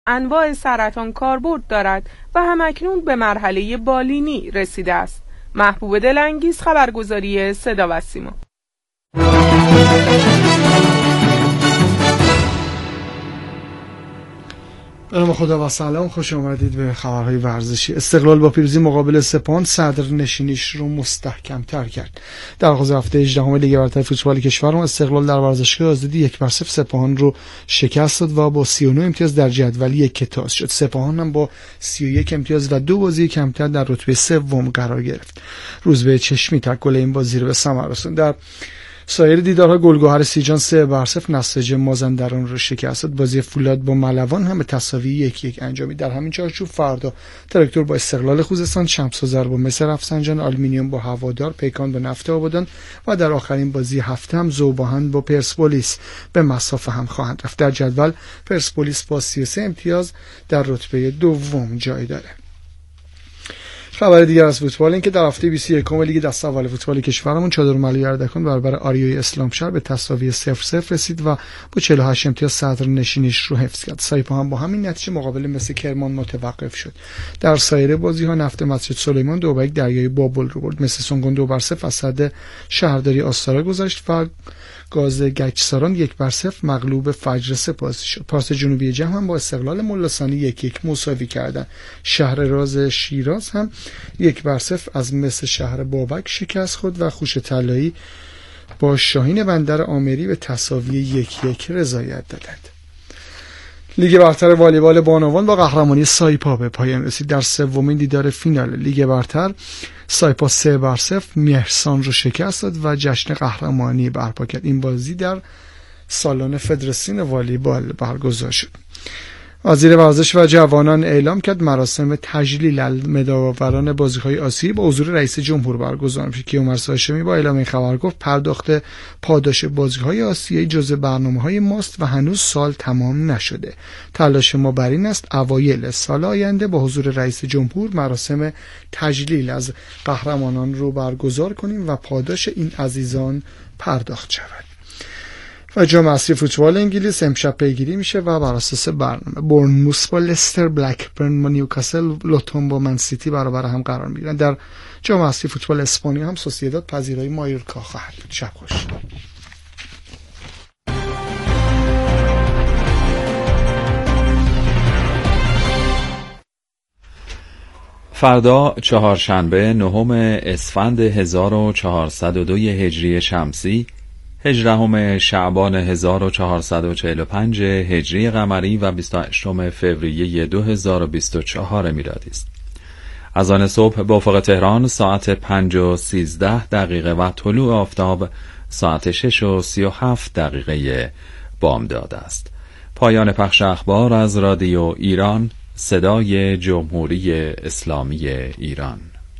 انواع سرطان کاربرد دارد و همکنون به مرحله بالینی رسیده است. محبوب دلانگیز، خبرگزاری صدا و سیما. به نام خدا و سلام، خوش آمدید به خبرهای ورزشی. استقلال با پیروزی مقابل سپاهان صدرنشینیش رو مستحکم تر کرد. در آغاز هفته 18 لیگ برتر فوتبال کشور استقلال در ورزشگاه آزادی 1-0 سپاهان رو شکست داد و با 39 امتیاز در جدول یکتاز شد. سپاهان هم با 31 امتیاز و 2 بازی کمتر در رتبه سوم قرار گرفت. روزبه چشمی تک گل این بازی رو به ثمر رسوند. در سایر دیدارها گلگهر سیجان 3-0 نساج مازندران رو شکست داد. بازی فولاد با ملوان هم به تساوی 1-1 انجامید. در همین چارچوب فردا تراکتور با استقلال خوزستان، شمس‌آذر با مس رفسنجان، آلومینیوم با هوادار، پیکان با نفت آبادان و در آخرین بازی هفته هم ذوباهن با پرسپولیس به مسافه هم خواهند رفت. در جدول پرسپولیس با 33 امتیاز در رتبه دوم جای داره. خبر دیگر از فوتبال این که در هفته 21 لیگ دست اول فوتبال کشورمون چادرملوی اردکان برابر آریای اسلامشهر به تساوی 0-0 رسید و با 48 امتیاز صدرنشینیش رو حفظ کرد. سایپا هم با همین نتیجه مقابل مس کرمان متوقف شد. در سایر بازی‌ها نفت مسجد سلیمان 2-1 دریای بابل رو برد. مس سونگون 2-0 از صد شهرداری آستارا گذشت و گاز گچساران 1-0 مغلوب فجر سپاسی شد. پارس جنوبی جهم هم با استقلال ملاسانی 1-1 مساوی کردند. شهر راز شیراز هم 1-0 از مس شهر بابک شکست خورد و خوش طلایی با شاهین بندر آمری به تساوی 1-1 رضایت دادند. لیگ برتر والیبال بانوان با قهرمانی سایپا به پایان رسید. در سومین دیدار فینال لیگ برتر سایپا 3-0 مهرسان رو شکست داد و جشن قهرمانی برپا کرد. این بازی در سالن فدراسیون والیبال برگزار شد. وزیر ورزش و جوانان اعلام کرد مراسم تجلیل مدال‌آوران بازی‌های آسیایی با حضور رئیس جمهور برگزار میشه. کیومرث هاشمی با اعلام این خبر گفت پرداخت پاداش بازی‌های آسیایی جزء برنامه‌های ماست و هنوز سال تمام نشده. تلاش ما بر این است اوایل سال آینده با حضور رئیس جمهور مراسم تجلیل از قهرمانان رو برگزار کنیم و پاداش این عزیزان پرداخت شود. و جام اصلی فوتبال انگلیس امشب پیگیری میشه و بر اساس برنامه بورنموث با لستر، بلکبرن با نیوکاسل، لوتون با من سیتی برابر هم قرار میگیرن. در جام اصلی فوتبال اسپانیا هم سوسییداد پذیرای مایورکا خواهد بود. شب خوش. فردا چهارشنبه 9 اسفند 1402 هجری شمسی، 18 شعبان 1445 هجری قمری و 28 فوریه 2024 میلادی است. از آن صبح به افق تهران ساعت 5:13 و طلوع آفتاب ساعت 6:37 بامداد است. پایان پخش اخبار از رادیو ایران، صدای جمهوری اسلامی ایران.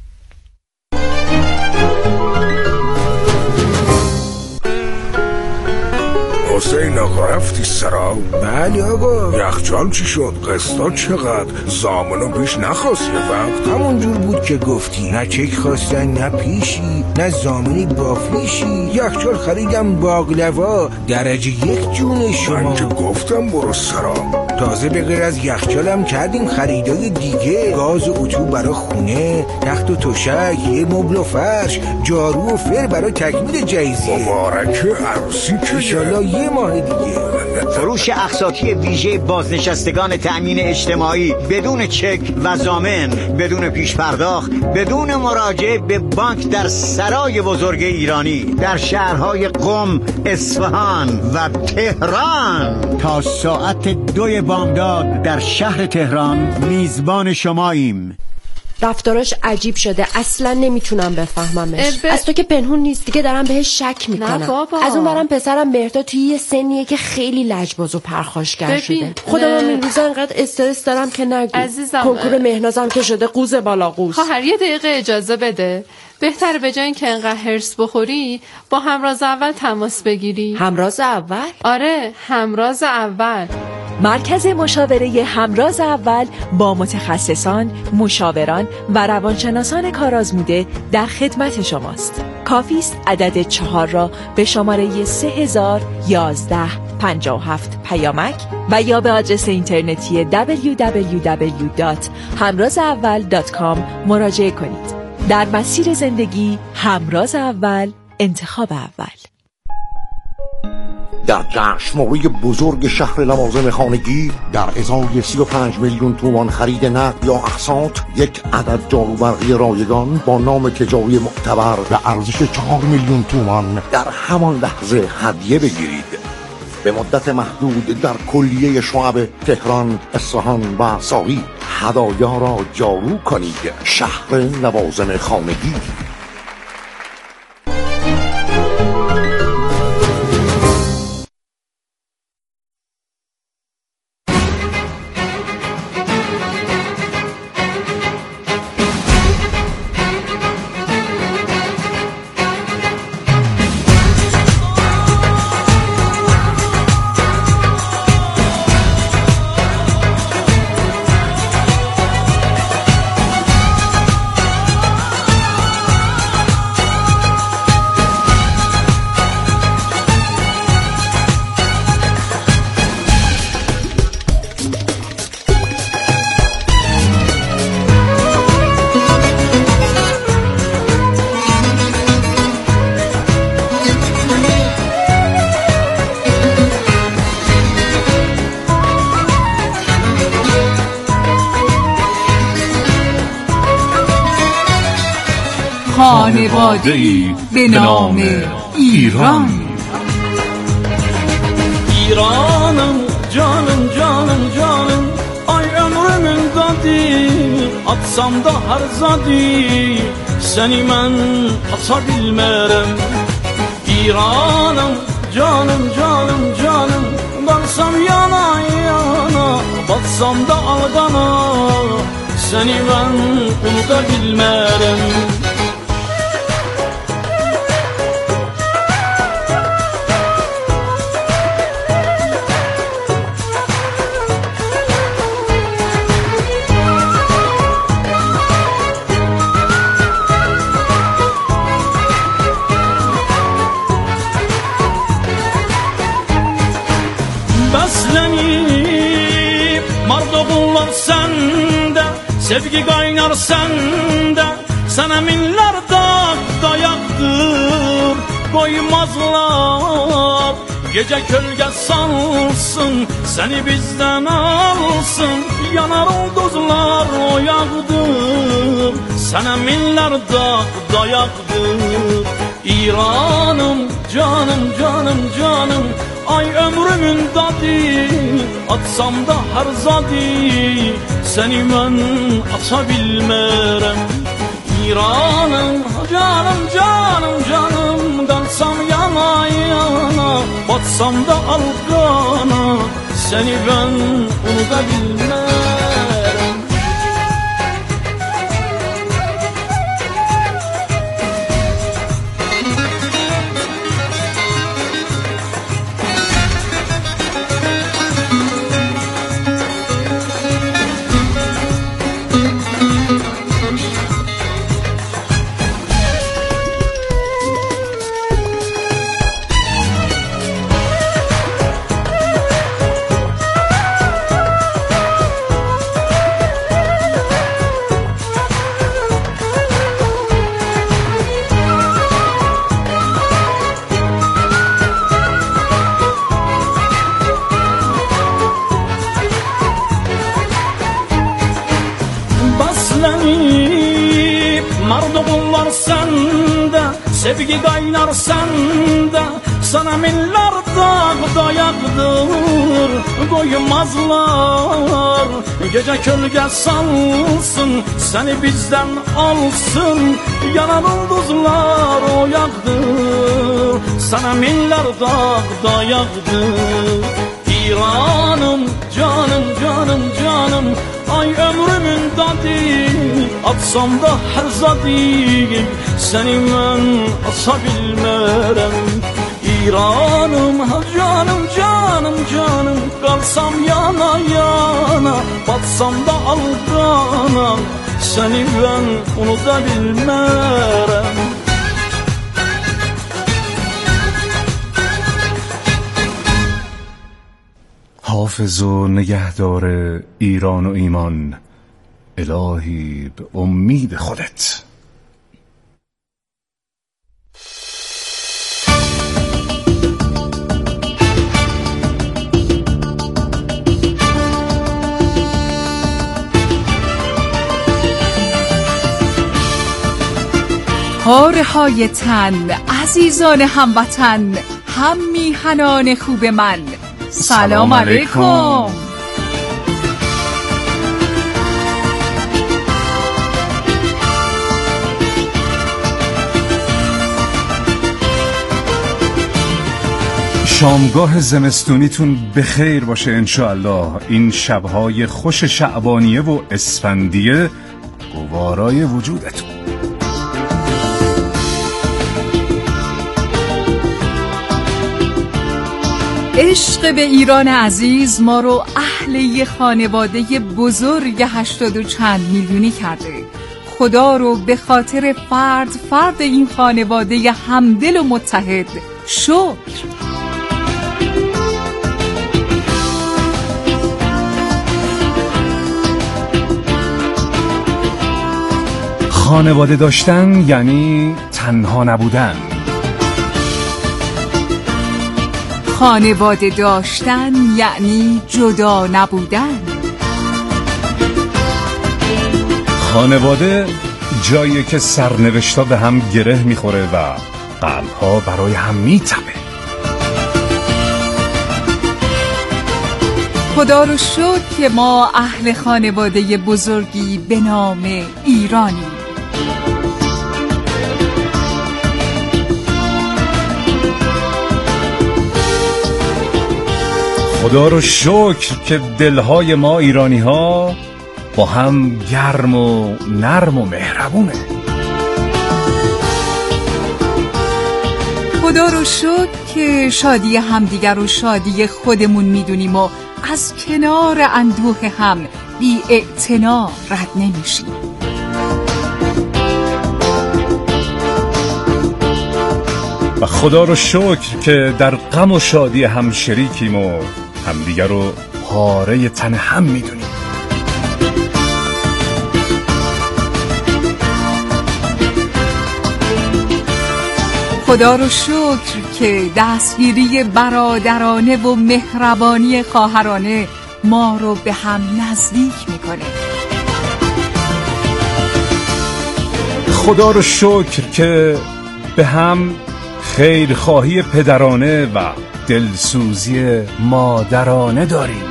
حسین آقا رفتی سرا؟ بله آقا. یخچال چی شد؟ قسطا چقدر؟ زامنو پیش نخواست یه وقت؟ همونجور بود که گفتی، نه چک خواستن نه پیشی نه زامنی بافیشی. یخچال خریدم باقلوا درجه 1 جون شما. من که گفتم برو سرا. تازه به غیر از یخچالم کردیم خریدای دیگه، گاز و اتو برا خونه، تخت و تشک، یه مبل و فرش، جارو و فر برای تکمیل جهیزیه. مبارکه عروسی که انشالله یه ماه دیگه. فروش اقساطی ویژه بازنشستگان تأمین اجتماعی بدون چک و ضامن، بدون پیش پرداخت، بدون مراجعه به بانک در سرای بزرگ ایرانی در شهرهای قم، اصفهان و تهران. تا ساعت 2 بامداد در شهر تهران میزبان شماییم. رفتاراش عجیب شده، اصلا نمیتونم بفهممش. از تو که پنهون نیست دیگه، دارم بهش شک میکنم. از اون برم پسرم مهرداد توی یه سنیه که خیلی لجباز و پرخاشگر شده. خودم این روزا انقدر استرس دارم که نگو. کنکور مهنازم که شده قوز بالا قوز. خواهر یه دقیقه اجازه بده. بهتره به جای اینکه انقدر هرس بخوری با همراز اول تماس بگیری. همراز اول؟ آره، همراز اول. مرکز مشاوره همراز اول با متخصصان، مشاوران و روانشناسان کارآزموده در خدمت شماست. کافی است عدد 4 را به شماره 3011 57 پیامک و یا به آدرس اینترنتی www.hamrazaawwal.com مراجعه کنید. در مسیر زندگی همراز اول، انتخاب اول. در جشنواره بزرگ شهر لوازم خانگی در ازای 35 میلیون تومان خرید نقد یا اقساط یک عدد جاروبرقی رایگان با نام تجاری معتبر و ارزش 4 میلیون تومان در همان لحظه هدیه بگیرید. به مدت محدود در کلیه شعب تهران، اصفهان و ساری هدایا را جارو کنید. شهر لوازم خانگی. خانواده‌ای به نام ایران. ایرانم جانم جانم جانم، ay ömrümün dadı, atsam da harzadı, seni mən ata bilmərəm. İranım canım canım canım, qalsam yana yana, batsam da alqana, seni mən unuda bilmərəm. Sevgi qaynar səndə, sənə minlər dayaqdır, qoymazlar. Gecə kölgə salsın, səni bizdən alsın, yanar ulduzlar oyaqdır, sənə minlər dayaqdır. İranım canım canım canım, ay ömrümün dadı, atsam da harzadı, səni mən ata bilmərəm. İranım canım canım canım, qalsam yana yana, batsam da alqana, səni mən unuda bilmərəm. Mardoğullar səndə, sevgi qaynar səndə, sana minlər dayaqdır, qoymazlar. Gecə kölgə salsın, səni bizdən alsın, yanan ulduzlar oyaqdır, sana minlər dayaqdır. İranım canım canım canım, ay ömrümün dadı, atsam da harzadı, səni mən ata bilmərəm. İranım canım canım canım, qalsam yana yana, batsam da alqana, səni mən unuda bilmərəm. حافظ و نگهدار ایران و ایمان، الهی به امید خودت. پاره های تن، عزیزان هموطن، هم میهنان خوب من، سلام علیکم. شامگاه زمستونیتون بخیر باشه انشاءالله. این شبهای خوش شعبانیه و اسفندیه گوارای وجودتون. عشق به ایران عزیز ما رو اهل یه خانواده بزرگ 80 و چند میلیونی کرده. خدا رو به خاطر فرد این خانواده همدل و متحد شکر. خانواده داشتن یعنی تنها نبودن. خانواده داشتن یعنی جدا نبودن. خانواده جایی که سرنوشتا به هم گره میخوره و قلبها برای هم میتپه. خدا رو شکر که ما اهل خانواده بزرگی به نام ایرانیم. خدا رو شکر که دلهای ما ایرانی ها با هم گرم و نرم و مهربونه. خدا رو شکر که شادی همدیگر و شادی خودمون میدونیم و از کنار اندوه هم بی اعتنا رد نمیشیم. و خدا رو شکر که در غم و شادی هم شریکیم و همدیگر رو پاره تن هم میدونیم. خدا رو شکر که دستگیری برادرانه و مهربانی خواهرانه ما رو به هم نزدیک میکنه. خدا رو شکر که به هم خیرخواهی پدرانه و دلسوزی مادرانه داریم.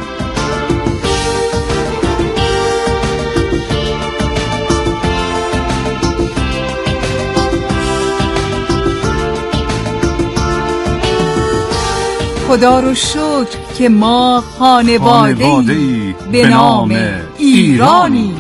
خدا رو شکر که ما خانواده‌ای به نام ایرانی.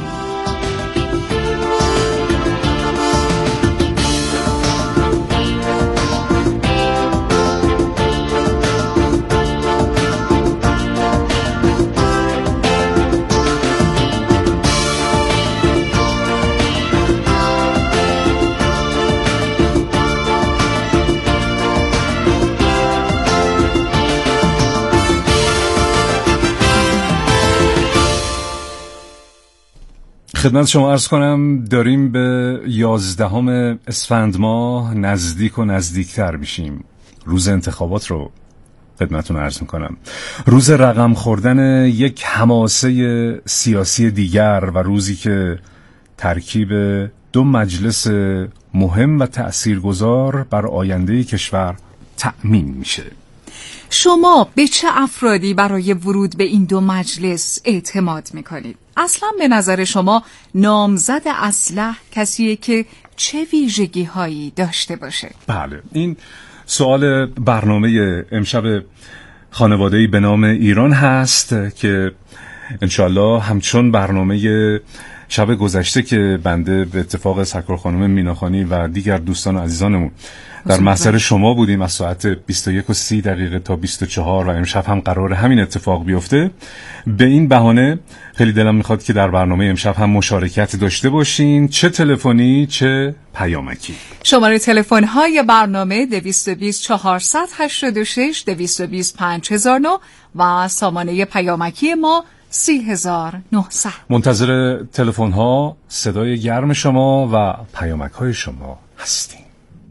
خدمت شما عرض کنم داریم به 11 اسفند ماه نزدیک و نزدیکتر میشیم. روز انتخابات رو خدمتون عرض میکنم. روز رقم خوردن یک حماسه سیاسی دیگر و روزی که ترکیب 2 مجلس مهم و تأثیرگذار بر آینده کشور تأمین میشه. شما به چه افرادی برای ورود به این 2 مجلس اعتماد میکنید؟ اصلا به نظر شما نامزد اصلح کسیه که چه ویژگی هایی داشته باشه؟ بله، این سوال برنامه امشب خانواده‌ای به نام ایران هست که انشالله همچون برنامه شب گذشته که بنده به اتفاق سرکار خانم میناخانی و دیگر دوستان و عزیزانمون در محضر شما بودیم از ساعت 21:30 تا 24 و امشب هم قرار همین اتفاق بیفته. به این بهانه خیلی دلم میخواد که در برنامه امشب هم مشارکت داشته باشین، چه تلفنی چه پیامکی. شماره تلفن های برنامه 220 486 220 5009 و سامانه پیامکی ما 30900. منتظر تلفن ها، صدای گرم شما و پیامک های شما هستیم.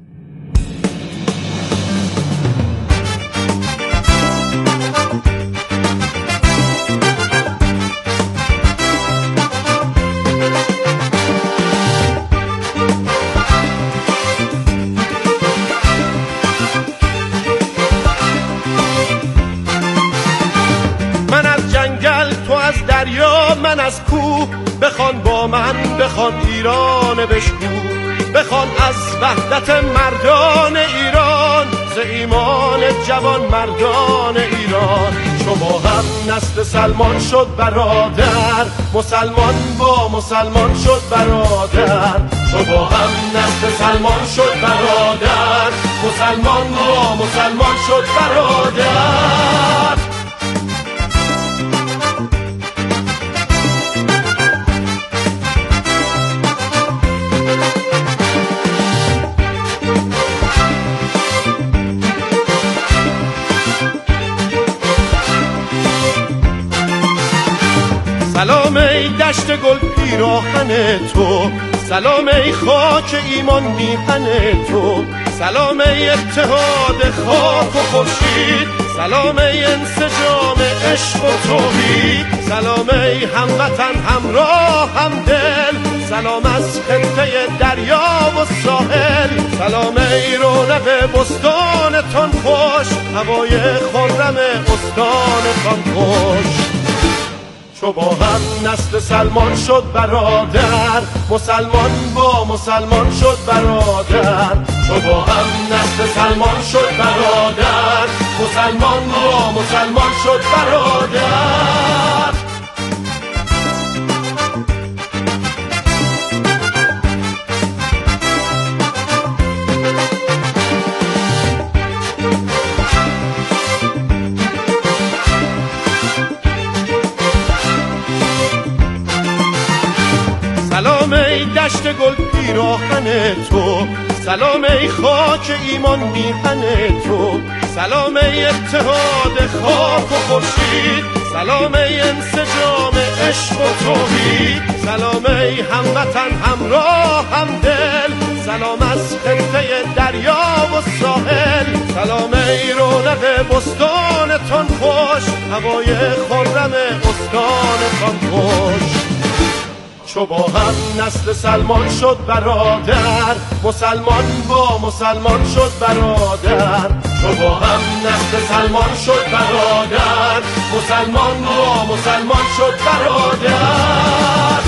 من از کوه بخوان با من، بخوان ایران بشکو، بخوان از وحدت مردان ایران، ز ایمان جوان مردان ایران. چو با هم نسل سلمان شد برادر، مسلمان با مسلمان شد برادر. چو با هم نسل سلمان شد برادر، مسلمان با مسلمان شد برادر. سلام ای دشت گل پیراهن تو، سلام ای خاک ایمان میهن تو، سلام ای اتحاد خاک و خورشید، سلام ای انسجام عشق و توحید، سلام ای هموطن همراه همدل، سلام از خطه دریا و ساحل، سلام ای رونق بستانتان خوش، هوای خرم استانتان خوش. چو با هم نسل سلمان شد برادر، مسلمان با مسلمان شد برادر. چو با هم نسل سلمان شد برادر، مسلمان با مسلمان شد برادر. سلام ای دشت گل پیراهن تو، سلام ای خاک ایمان میهن تو، سلام ای اتحاد خاک و خورشید، سلام ای انسجام عشق و توحید، سلام ای هموطن همراه همدل، سلام از خطه دریا و ساحل، سلام ای رونق بستانتان خوش، هوای خرم استانتان خوش. چو با هم نسل سلمان شد برادر، مسلمان با مسلمان شد برادر. چو با هم نسل سلمان شد برادر، مسلمان با مسلمان شد برادر.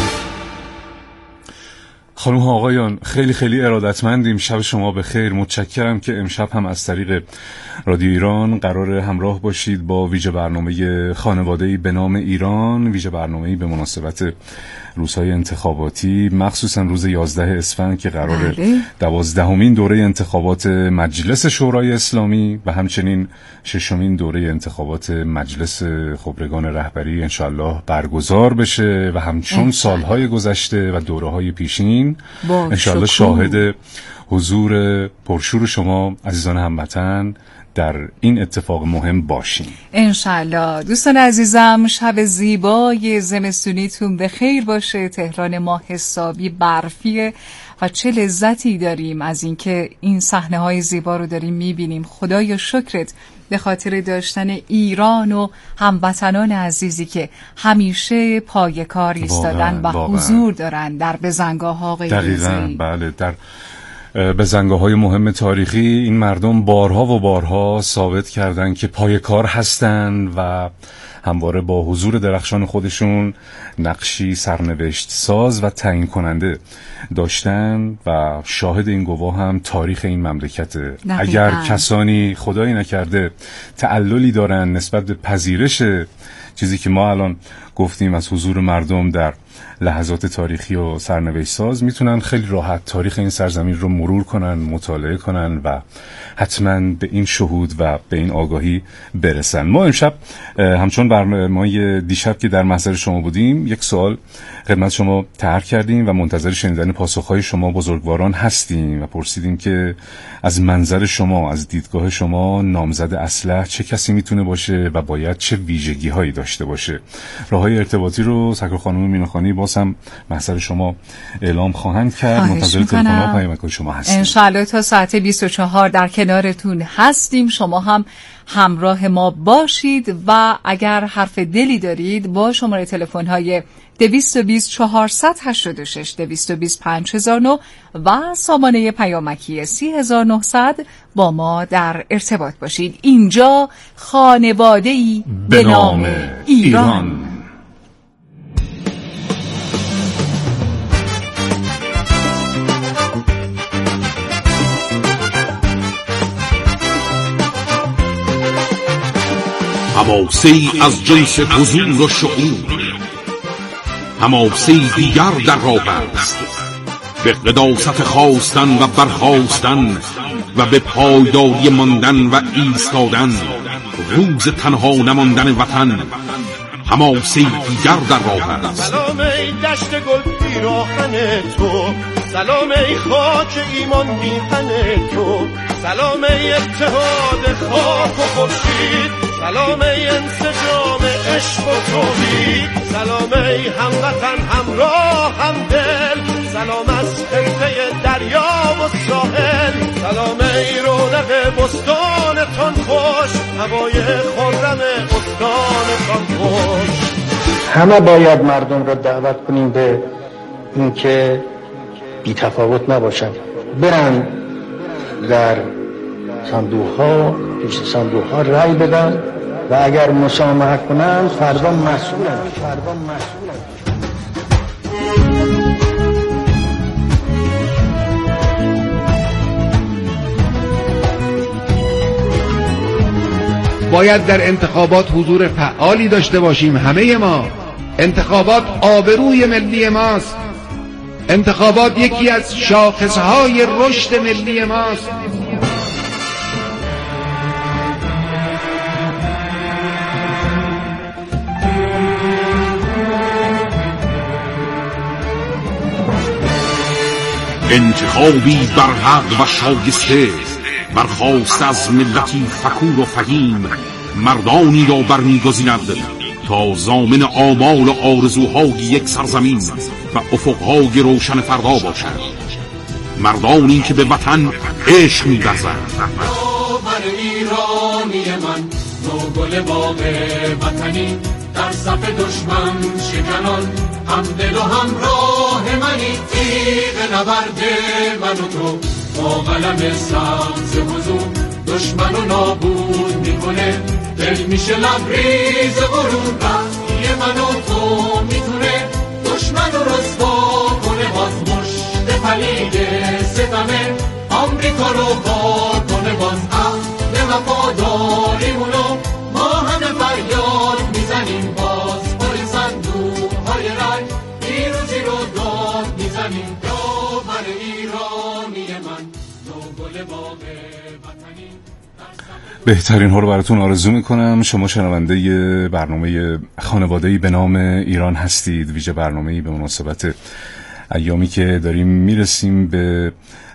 خانم ها آقایان، خیلی خیلی ارادتمندیم. شب شما بخیر. متشکرم که امشب هم از طریق رادیو ایران قرار همراه باشید با ویژه برنامه خانواده‌ای به نام ایران، ویژه برنامه‌ای به مناسبت روزهای انتخاباتی، مخصوصا روز 11 اسفند که قرار 12مین دوره انتخابات مجلس شورای اسلامی و همچنین 6مین دوره انتخابات مجلس خبرگان رهبری انشالله برگزار بشه و همچون سالهای گذشته و دوره‌های پیشین انشالله شاهد حضور پرشور شما عزیزان هموطن در این اتفاق مهم باشیم انشالله. دوستان عزیزم، شب زیبای زمستونیتون به خیر باشه. تهران ما حسابی برفیه و چه لذتی داریم از اینکه این صحنه‌های زیبا رو داریم می‌بینیم. خدایا شکرت به خاطر داشتن ایران و هموطنان عزیزی که همیشه پای کار ایستادن و حضور دارن در بزنگاه‌ها. دقیقاً بله، در بزنگاه‌های مهم تاریخی این مردم بارها و بارها ثابت کردن که پای کار هستن و همواره با حضور درخشان خودشون نقشی سرنوشت ساز و تعیین کننده داشتن و شاهد این گواه هم تاریخ این مملکته. اگر کسانی خدایی نکرده تعللی دارن نسبت به پذیرش چیزی که ما الان گفتیم از حضور مردم در لحظات تاریخی و سرنوشت ساز میتونن خیلی راحت تاریخ این سرزمین رو مرور کنن، مطالعه کنن و حتما به این شهود و به این آگاهی برسن. ما امشب همچون برنامه دیشب که در محضر شما بودیم یک سوال خدمت شما طرح کردیم و منتظر شنیدن پاسخهای شما بزرگواران هستیم و پرسیدیم که از منظر شما، از دیدگاه شما، نامزد اصلح چه کسی میتونه باشه و باید چه ویژگی هایی داشته باشه؟ راههای ارتباطی رو سرکار خانم میناخانی باز هم محضر شما اعلام خواهند کرد. منتظر تلفن ها پیامک شما هستیم. انشالله تا ساعت 24 در کنارتون هستیم. شما هم همراه ما باشید و اگر حرف دلی دارید با شماره تلفن های 220 486 220 5009 و سامانه پیامکی 30900 با ما در ارتباط باشید. اینجا خانواده‌ای به نام ایران. حماسه‌ای از جنس حضور و شعور، حماسه‌ای دیگر در راه است، به قداست خواستن و برخاستن و به پایداری ماندن و ایستادن، روز تنها نماندن وطن، حماسه‌ای دیگر در راه است. سلام ای دشت گل پیراهن تو، سلام ای خاک ایمان میهن تو، سلام ای اتحاد خاک و خورشید، سلام ای انسجام عشق و توحید، سلام ای هموطن همراه همدل، سلام از خطه دریا و ساحل، سلام ای رونق بستانتان خوش، هوای خرم استانتان خوش. همه باید مردم را دعوت کنیم به اینکه بی تفاوت نباشن، برن در پیش صندوق ها رای بدن و اگر مسامحه کنن فردا مسئولن. باید در انتخابات حضور فعالی داشته باشیم. همه ما انتخابات آبروی ملی ماست، انتخابات یکی از شاخصهای رشد ملی ماست. انتخابی بر حق و شایسته، برخاست از ملتی فکور و فهیم، مردانی را برمیگزیند تا ضامن آمال و آرزوهای یک سرزمین و افقهای روشن فردا باشد، مردانی که به وطن عشق می‌ورزند. بر ایرانی من نوگل باغ وطنی، در صف دشمن شکنان همدل و همراه منی، تیغ نبرد من و تو با قلم سبز حضور دشمن و نابود میکنه، دل میشه لبریز غرور، رأی من و تو میتونه دشمن رو رسوا کنه، باز مشت پلید ستمه آمریکا رو کار کنه، باز عهد وفاداریمونو ما همه فریاد میزنیم، باز پر صندوق های رای پیروزی رو داد میزنیم. یا بر ایرانی من نوگل باغ وطنی. بهترین ها رو براتون آرزو میکنم. شما شنونده برنامه خانواده‌ای به نام ایران هستید، ویژه برنامه‌ای به مناسبت ایامی که داریم میرسیم به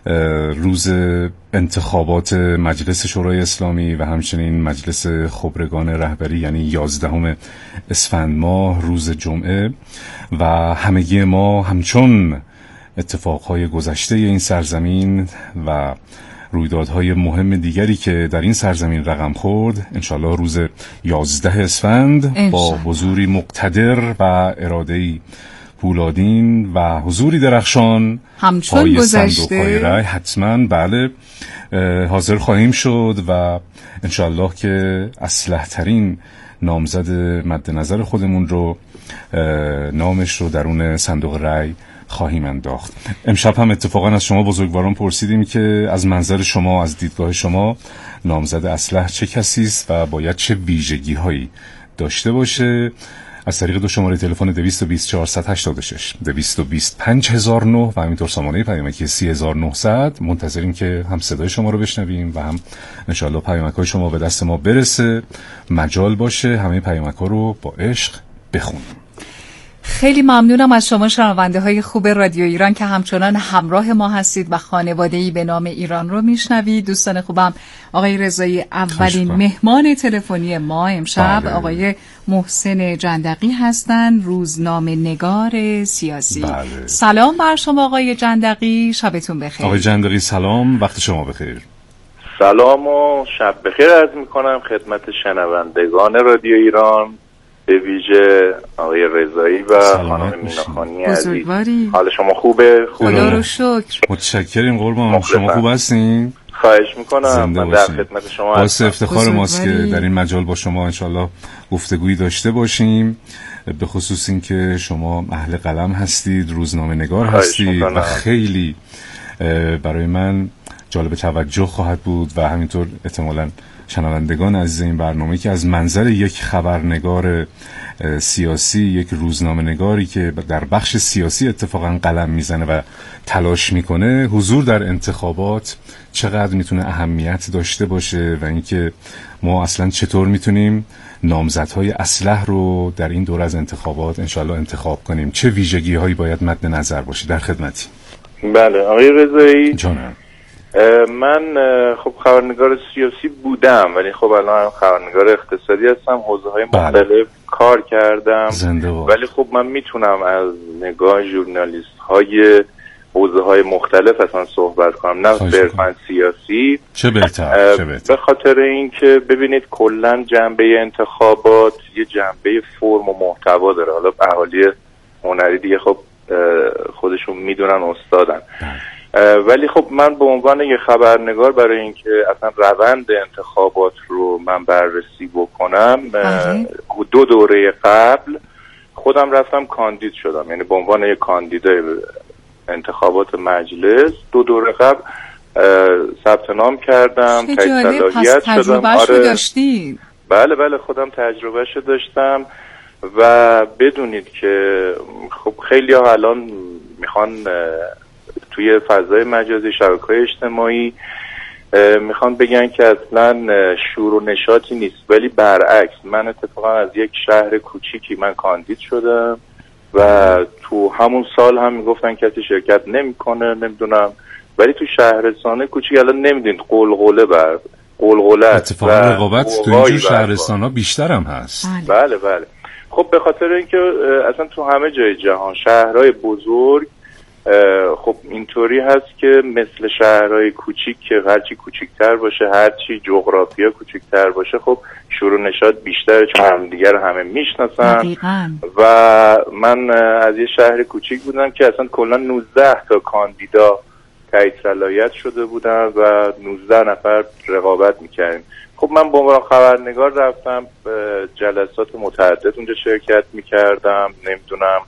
روز انتخابات مجلس شورای اسلامی و همچنین مجلس خبرگان رهبری، یعنی 11 اسفند ماه روز جمعه، و همگی ما همچون اتفاقهای گذشته این سرزمین و رویدادهای مهم دیگری که در این سرزمین رقم خورد، انشالله روز 11 اسفند با حضوری مقتدر و اراده‌ای پولادین و حضوری درخشان همچون گذشته رای حتما بله حاضر خواهیم شد و انشالله که اصلح ترین نامزد مد نظر خودمون رو نامش رو درون صندوق رای خواهیم انداخت. امشب هم اتفاقا از شما بزرگواران پرسیدیم که از منظر شما، از دیدگاه شما، نامزد اصلح چه کسی است و باید چه ویژگی هایی داشته باشه. از طریق دو شماره تلفن 220 486 220 5009 و همینطور سامانه پیامکی 3900. منتظریم که هم صدای شما رو بشنویم و هم انشالله پیامک‌های شما به دست ما برسه، مجال باشه همه پیامک‌ها رو با عشق بخونیم. خیلی ممنونم از شما شنونده های خوب رادیو ایران که همچنان همراه ما هستید و خانواده‌ای به نام ایران رو میشنوید. دوستان خوبم، آقای رضایی اولین مهمان تلفنی ما امشب آقای محسن جندقی هستند، روزنامه نگار سیاسی. سلام بر شما آقای جندقی، شبتون بخیر. آقای جندقی سلام، وقت شما بخیر. سلام و شب بخیر عرض میکنم خدمت شنوندگان رادیو ایران، به ویژه آقای رضایی و خانم میناخانی عزیز. حال شما خوبه؟ خدا رو شکر. متشکریم قربان. شما خوب هستین؟ خواهش میکنم. من در خدمت شما هستم. باعث افتخار ماست که در این مجال با شما انشالله گفتگویی داشته باشیم، به خصوص این که شما اهل قلم هستید، روزنامه نگار هستید و خیلی برای من جالب توجه خواهد بود و همینطور احتمالاً شنوندگان عزیز این برنامه که از منظر یک خبرنگار سیاسی، یک روزنامه نگاری که در بخش سیاسی اتفاقا قلم میزنه و تلاش میکنه، حضور در انتخابات چقدر میتونه اهمیت داشته باشه و اینکه ما اصلا چطور میتونیم نامزدهای اصلح رو در این دور از انتخابات انشالله انتخاب کنیم، چه ویژگی هایی باید مد نظر باشه. در خدمتی. بله آقای رضایی. جانم. من خب خبرنگار سیاسی بودم، ولی خب الان خبرنگار اقتصادی هستم، حوزه‌های مختلف کار کردم، ولی خب من میتونم از نگاه ژورنالیست‌های حوزه‌های مختلف اصلا صحبت کنم، نه صرفاً سیاسی. چه بهتر. به خاطر اینکه ببینید کلاً جنبه انتخابات یه جنبه فرم و محتوا داره. حالا اهالی هنری دیگه خب خودشون میدونن، استادن. ولی خب من به عنوان یه خبرنگار برای اینکه اصلا روند انتخابات رو من بررسی بکنم، 2 دوره قبل خودم رفتم کاندید شدم، یعنی به عنوان یه کاندیدای انتخابات مجلس 2 دوره قبل ثبت نام کردم، تایید صلاحیت شدم. داشتید؟ بله خودم تجربهشو داشتم و بدونید که خب خیلی ها الان میخوان توی فضای مجازی، شبکه‌های اجتماعی میخوان بگن که اصلا شور و نشاطی نیست، ولی برعکس. من اتفاقا از یک شهر کوچیکی من کاندید شدم و تو همون سال هم میگفتن کسی شرکت نمیکنه، نمیدونم، ولی تو شهرستان کوچیک الان نمیدونید قلقله اتفاقا رقابت تو اینجور شهرستان‌ها بیشتر هم هست. بله خب به خاطر اینکه اصلا تو همه جای جهان شهرهای بزرگ خب اینطوری هست که مثل شهرهای کوچیک که هرچی کوچیکتر باشه، هرچی جغرافیا کوچیکتر باشه، خب شور و نشاط بیشتره، چون همدیگر همه میشناسن. و من از یه شهر کوچیک بودم که اصلا کلا 19 تا کاندیدا تایید صلاحیت شده بودن و 19 نفر رقابت میکردیم. خب من به عنوان خبرنگار رفتم جلسات متعدد اونجا شرکت میکردم، نمیدونم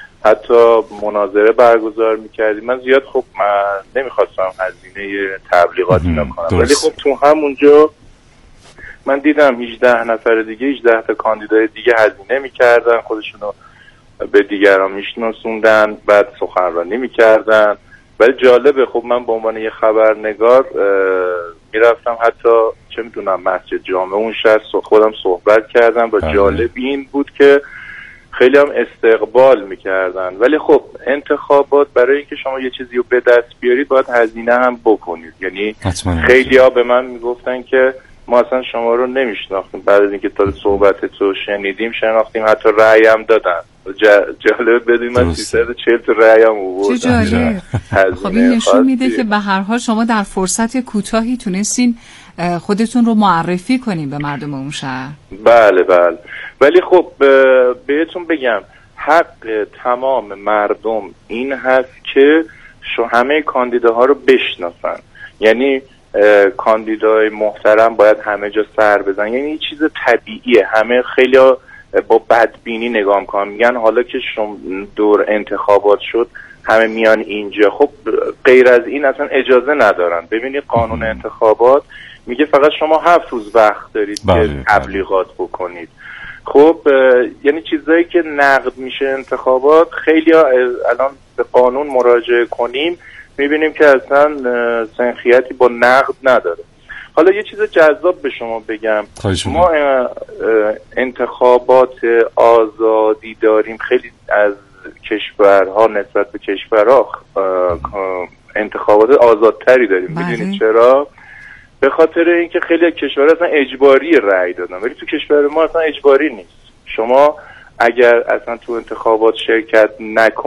حتی مناظره برگزار میکردیم. من زیاد خب من نمیخواستم هزینه تبلیغات اینا کنم، ولی خب تو همونجا من دیدم 18 نفر دیگه، 18 تا کاندیدای دیگه هزینه میکردن، خودشونو به دیگران میشناسوندن، بعد سخنرانی میکردن. ولی جالبه خب من به عنوان یه خبرنگار میرفتم حتی چه میدونم مسجد جامع اون شهر خودم صحبت کردم و جالب این بود که خیلی هم استقبال میکردن. ولی خب انتخابات برای اینکه شما یه چیزی رو به دست بیارید باید هزینه هم بکنید. یعنی خیلی ها به من میگفتن که ما اصلا شما رو نمیشناختیم، بعد از اینکه تا صحبتتو شنیدیم شناختیم، حتی رأی هم دادن. جالب بدونیم من 340 تا رأی هم آوردم. چه جالب. خب این نشون میده که به هر حال شما در فرصت کوتاهی تونستین خودتون رو معرفی کنین به مردم اون شهر. بله ولی خب بهتون بگم حق تمام مردم این هست که همه کاندیداها رو بشناسن. یعنی کاندیدای محترم باید همه جا سر بزن، یعنی این چیز طبیعیه. همه خیلی با بدبینی نگاه میکنن، میگن حالا که دور انتخابات شد همه میان اینجا. خب غیر از این اصلا اجازه ندارن. ببینید قانون انتخابات میگه فقط شما 7 روز وقت دارید که تبلیغات بکنید. خب یعنی چیزایی که نقد میشه انتخابات، خیلی الان به قانون مراجعه کنیم میبینیم که اصلا سنخیتی با نقد نداره. حالا یه چیز جذاب به شما بگم، ما انتخابات آزادی داریم، خیلی از کشورها نسبت به کشورها انتخابات آزادتری داریم. میدونید چرا؟ به خاطر اینکه خیلی از کشورها اصلا اجباری رأی دادن، ولی تو کشور ما اصلا اجباری نیست. شما اگر اصلا تو انتخابات شرکت نکنید